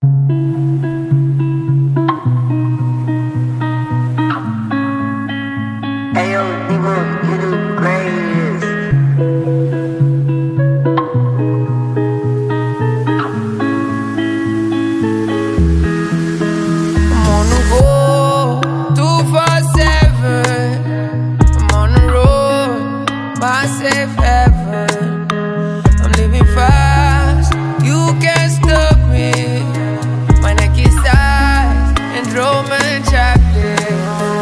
Ayo, Divo, you the greatest. I'm on the go 247. I'm on the road, my safe heaven. I'm living fast, you can't stop me. My neck is tight and Roman Chaplin.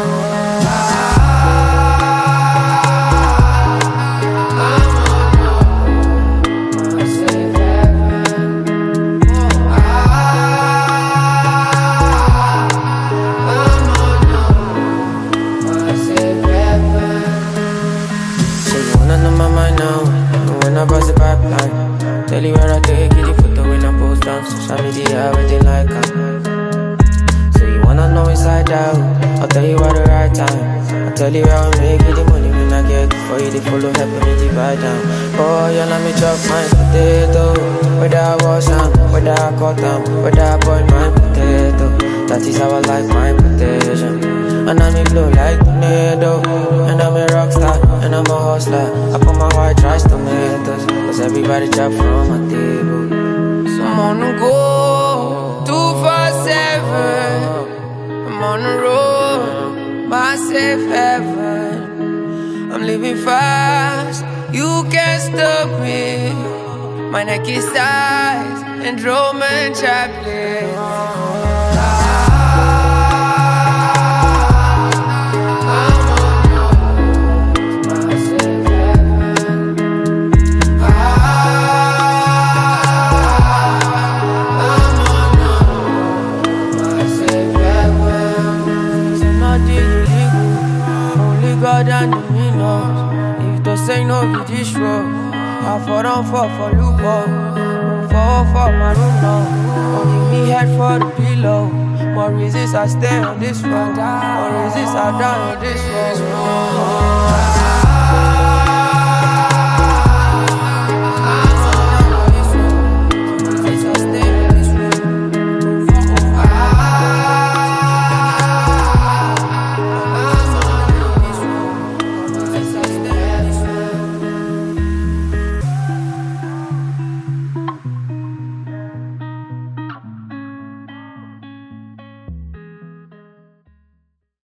When I bust the pipeline, tell you where I take it, the photo when I post on social media, everything like that. So you wanna know inside out, I'll tell you at the right time. I'll tell you how I make it, the money when I get it for you, they follow, helping me divide down. Oh, you let me chop my potato, whether I wash them, whether I cut them, whether I boil my potato. That is how I like my potato. And I'm a blow like tornado. And I'm a rock star, and I'm a hustler. I put my white rice tomatoes, cause everybody chop from my table. So I'm on the go 247. I'm on the road, my safe heaven. I'm living fast, you can't stop me. My neck is tight and Roman Chaplin. God and me knows. If the say no be this road, I fall down for loophole. Fall for my room now. Only me head for the pillow. More reasons I stay on this road. More reasons I die on this road.